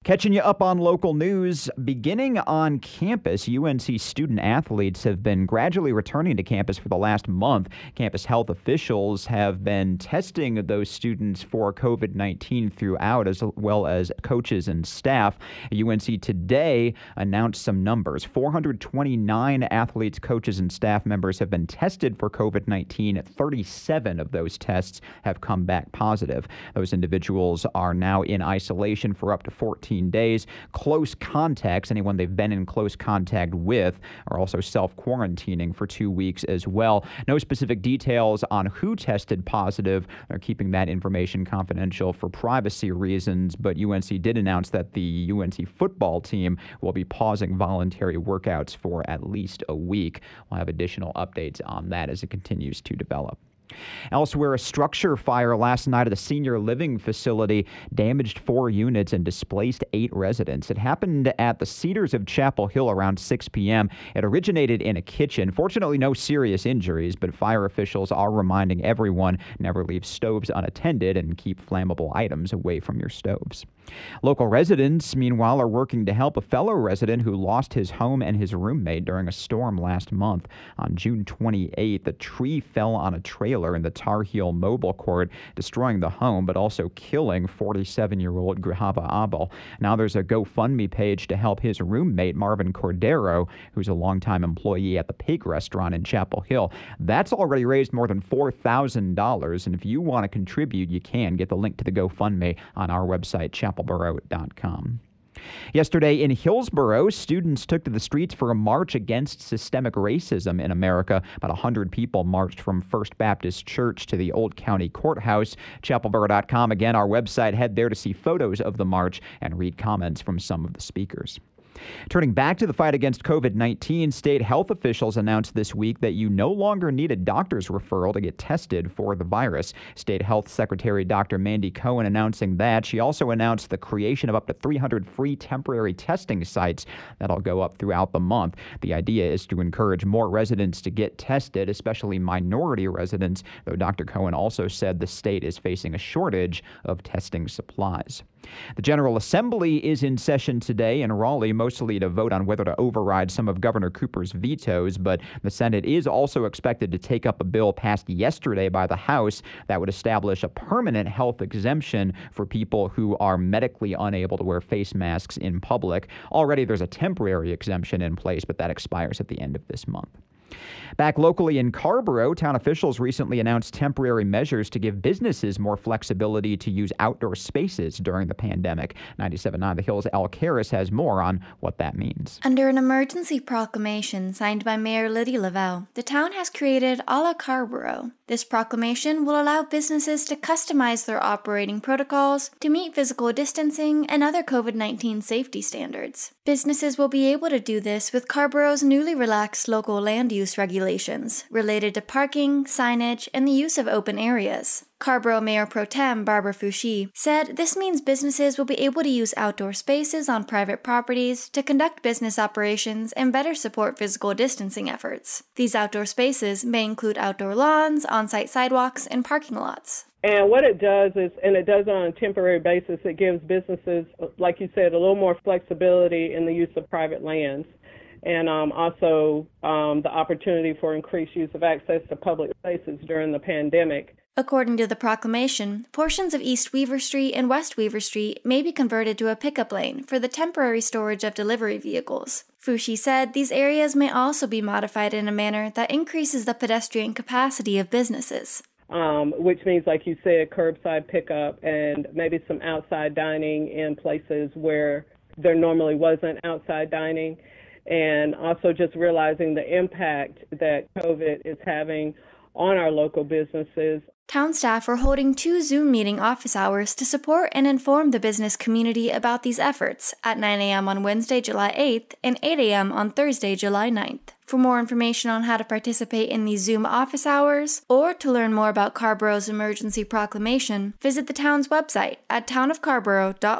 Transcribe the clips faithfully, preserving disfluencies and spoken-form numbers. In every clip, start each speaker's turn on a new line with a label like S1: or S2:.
S1: Catching you up on local news, beginning on campus, U N C student athletes have been gradually returning to campus for the last month. Campus health officials have been testing those students for COVID nineteen throughout, as well as coaches and staff. U N C today announced some numbers. four hundred twenty-nine athletes, coaches, and staff members have been tested for COVID nineteen. thirty-seven of those tests have come back positive. Those individuals are now in isolation for up to fourteen days. Close contacts, anyone they've been in close contact with, are also self-quarantining for two weeks as well. No specific details on who tested positive. They're keeping that information confidential for privacy reasons, but U N C did announce that the U N C football team will be pausing voluntary workouts for at least a week. We'll have additional updates on that as it continues to develop. Elsewhere, a structure fire last night at a senior living facility damaged four units and displaced eight residents. It happened at the Cedars of Chapel Hill around six p.m. It originated in a kitchen. Fortunately, no serious injuries, but fire officials are reminding everyone never leave stoves unattended and keep flammable items away from your stoves. Local residents, meanwhile, are working to help a fellow resident who lost his home and his roommate during a storm last month. On June twenty-eighth, a tree fell on a trailer in the Tar Heel Mobile Court, destroying the home, but also killing forty-seven-year-old Grihava Abel. Now there's a GoFundMe page to help his roommate, Marvin Cordero, who's a longtime employee at the Pig Restaurant in Chapel Hill. That's already raised more than four thousand dollars, and if you want to contribute, you can get the link to the GoFundMe on our website, chapel borough dot com. Yesterday in Hillsborough, students took to the streets for a march against systemic racism in America. About one hundred people marched from First Baptist Church to the Old County Courthouse. chapel borough dot com, again, our website. Head there to see photos of the march and read comments from some of the speakers. Turning back to the fight against COVID nineteen, state health officials announced this week that you no longer need a doctor's referral to get tested for the virus. State Health Secretary Doctor Mandy Cohen announcing that. She also announced the creation of up to three hundred free temporary testing sites that'll go up throughout the month. The idea is to encourage more residents to get tested, especially minority residents, though Doctor Cohen also said the state is facing a shortage of testing supplies. The General Assembly is in session today in Raleigh, mostly to vote on whether to override some of Governor Cooper's vetoes, but the Senate is also expected to take up a bill passed yesterday by the House that would establish a permanent health exemption for people who are medically unable to wear face masks in public. Already there's a temporary exemption in place, but that expires at the end of this month. Back locally in Carrboro, town officials recently announced temporary measures to give businesses more flexibility to use outdoor spaces during the pandemic. ninety-seven point nine The Hills' Al Karras has more on what that means.
S2: Under an emergency proclamation signed by Mayor Lydia Lavelle, the town has created A la Carrboro. This proclamation will allow businesses to customize their operating protocols to meet physical distancing and other COVID nineteen safety standards. Businesses will be able to do this with Carrboro's newly relaxed local land use regulations related to parking, signage, and the use of open areas. Carrboro Mayor Pro Tem Barbara Foushee said this means businesses will be able to use outdoor spaces on private properties to conduct business operations and better support physical distancing efforts. These outdoor spaces may include outdoor lawns, on-site sidewalks, and parking lots.
S3: And what it does is, and it does on a temporary basis, it gives businesses, like you said, a little more flexibility in the use of private lands, and um, also um, the opportunity for increased use of access to public places during the pandemic.
S2: According to the proclamation, portions of East Weaver Street and West Weaver Street may be converted to a pickup lane for the temporary storage of delivery vehicles. Foushee said these areas may also be modified in a manner that increases the pedestrian capacity of businesses.
S3: Um, which means, like you said, curbside pickup and maybe some outside dining in places where there normally wasn't outside dining. And also just realizing the impact that COVID is having on our local businesses.
S2: Town staff are holding two Zoom meeting office hours to support and inform the business community about these efforts at nine a.m. on Wednesday, July eighth and eight a.m. on Thursday, July ninth. For more information on how to participate in these Zoom office hours or to learn more about Carrboro's emergency proclamation, visit the town's website at town of carrboro dot org.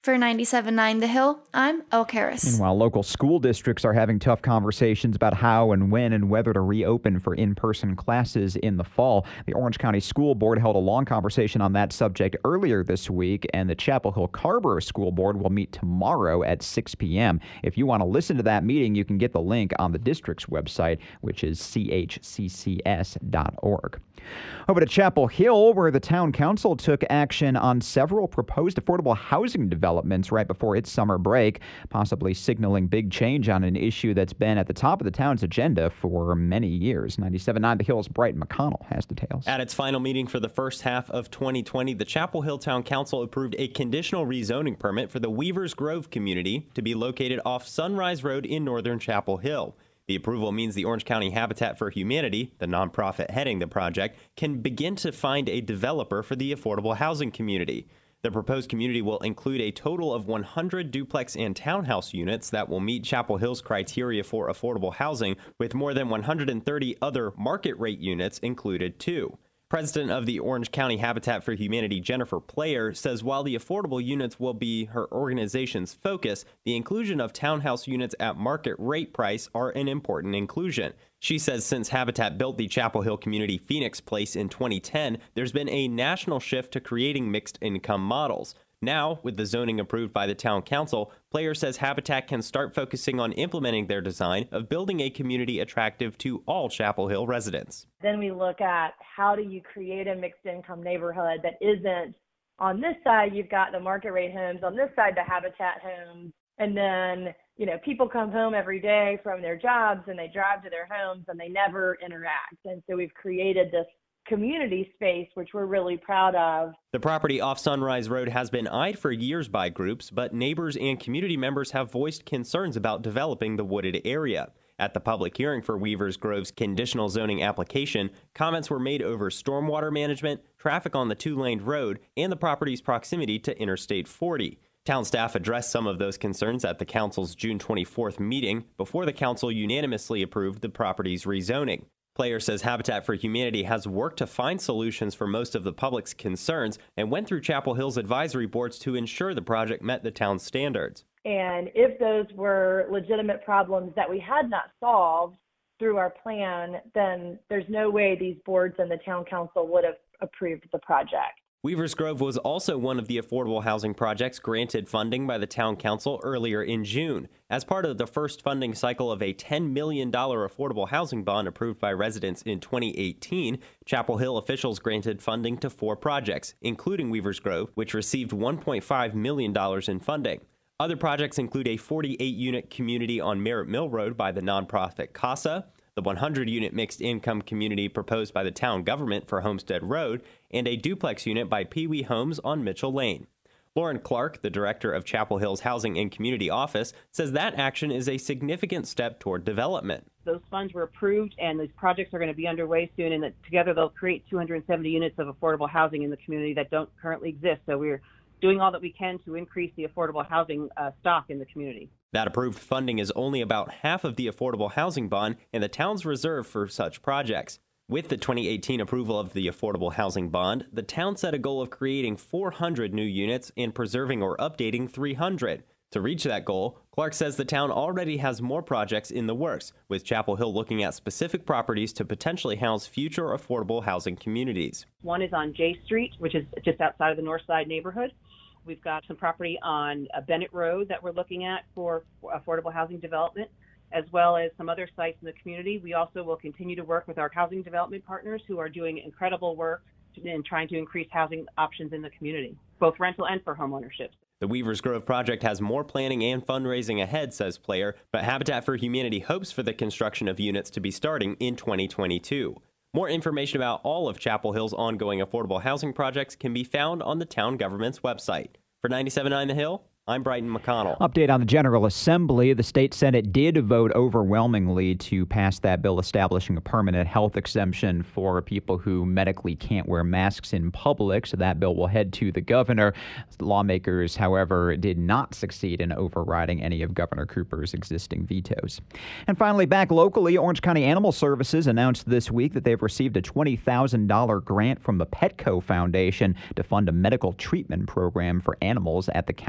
S2: For ninety-seven point nine The Hill, I'm Elle Karras.
S1: Meanwhile, local school districts are having tough conversations about how and when and whether to reopen for in-person classes in the fall. The Orange County School Board held a long conversation on that subject earlier this week, and the Chapel Hill Carrboro School Board will meet tomorrow at six p.m. If you want to listen to that meeting, you can get the link on the district's website, which is c h c c s dot org. Over to Chapel Hill, where the town council took action on several proposed affordable housing developments right before its summer break, possibly signaling big change on an issue that's been at the top of the town's agenda for many years. ninety-seven point nine The Hill's Brighton McConnell has details.
S4: At its final meeting for the first half of twenty twenty, the Chapel Hill Town Council approved a conditional rezoning permit for the Weavers Grove community to be located off Sunrise Road in northern Chapel Hill. The approval means the Orange County Habitat for Humanity, the nonprofit heading the project, can begin to find a developer for the affordable housing community. The proposed community will include a total of one hundred duplex and townhouse units that will meet Chapel Hill's criteria for affordable housing, with more than one hundred thirty other market rate units included too. President of the Orange County Habitat for Humanity, Jennifer Player, says while the affordable units will be her organization's focus, the inclusion of townhouse units at market rate price are an important inclusion. She says since Habitat built the Chapel Hill community Phoenix Place in twenty ten, there's been a national shift to creating mixed-income models. Now, with the zoning approved by the town council, Player says Habitat can start focusing on implementing their design of building a community attractive to all Chapel Hill residents.
S5: Then we look at how do you create a mixed income neighborhood that isn't on this side, you've got the market rate homes, on this side, the Habitat homes. And then, you know, people come home every day from their jobs and they drive to their homes and they never interact. And so we've created this community space, which we're really proud of.
S4: The property off Sunrise Road has been eyed for years by groups, but neighbors and community members have voiced concerns about developing the wooded area. At the public hearing for Weavers Grove's conditional zoning application, comments were made over stormwater management, traffic on the two-laned road, and the property's proximity to Interstate forty. Town staff addressed some of those concerns at the council's June twenty-fourth meeting before the council unanimously approved the property's rezoning. Player says Habitat for Humanity has worked to find solutions for most of the public's concerns and went through Chapel Hill's advisory boards to ensure the project met the town's standards.
S5: And if those were legitimate problems that we had not solved through our plan, then there's no way these boards and the town council would have approved the project.
S4: Weavers Grove was also one of the affordable housing projects granted funding by the town council earlier in June. As part of the first funding cycle of a ten million dollars affordable housing bond approved by residents in twenty eighteen, Chapel Hill officials granted funding to four projects, including Weavers Grove, which received one point five million dollars in funding. Other projects include a forty-eight unit community on Merritt Mill Road by the nonprofit CASA, the one hundred unit mixed-income community proposed by the town government for Homestead Road, and a duplex unit by Pee Wee Homes on Mitchell Lane. Lauren Clark, the director of Chapel Hill's Housing and Community Office, says that action is a significant step toward development.
S6: Those funds were approved, and these projects are going to be underway soon, and that together they'll create two hundred seventy units of affordable housing in the community that don't currently exist. So we're doing all that we can to increase the affordable housing uh, stock in the community.
S4: That approved funding is only about half of the affordable housing bond and the town's reserve for such projects. With the twenty eighteen approval of the affordable housing bond, the town set a goal of creating four hundred new units and preserving or updating three hundred. To reach that goal, Clark says the town already has more projects in the works, with Chapel Hill looking at specific properties to potentially house future affordable housing communities.
S6: One is on J Street, which is just outside of the North Side neighborhood. We've got some property on uh, Bennett Road that we're looking at for, for affordable housing development, as well as some other sites in the community. We also will continue to work with our housing development partners who are doing incredible work in trying to increase housing options in the community, both rental and for homeownership.
S4: The Weavers Grove project has more planning and fundraising ahead, says Player, but Habitat for Humanity hopes for the construction of units to be starting in twenty twenty-two. More information about all of Chapel Hill's ongoing affordable housing projects can be found on the town government's website. For ninety-seven point nine The Hill, I'm Brighton McConnell.
S1: Update on the General Assembly. The state Senate did vote overwhelmingly to pass that bill establishing a permanent health exemption for people who medically can't wear masks in public. So that bill will head to the governor. Lawmakers, however, did not succeed in overriding any of Governor Cooper's existing vetoes. And finally, back locally, Orange County Animal Services announced this week that they've received a twenty thousand dollars grant from the Petco Foundation to fund a medical treatment program for animals at the county shelter.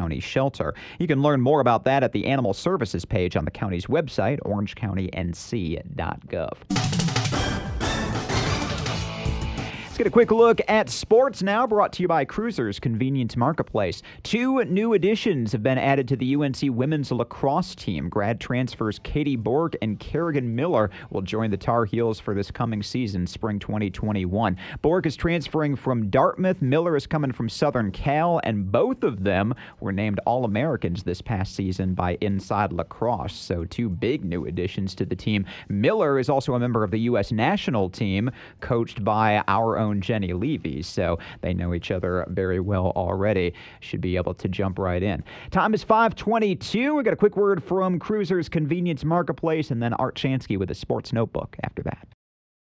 S1: shelter. You can learn more about that at the Animal Services page on the county's website, orange county n c dot gov. Let's get a quick look at sports now, brought to you by Cruisers Convenience Marketplace. Two new additions have been added to the U N C women's lacrosse team. Grad transfers Katie Borg and Kerrigan Miller will join the Tar Heels for this coming season, spring twenty twenty-one. Borg is transferring from Dartmouth. Miller is coming from Southern Cal, and both of them were named All-Americans this past season by Inside Lacrosse. So two big new additions to the team. Miller is also a member of the U S national team, coached by our own Jenny Levy, so they know each other very well already. Should be able to jump right in. Time is five twenty-two. We got a quick word from Cruisers Convenience Marketplace, and then Art Chansky with a sports notebook after that.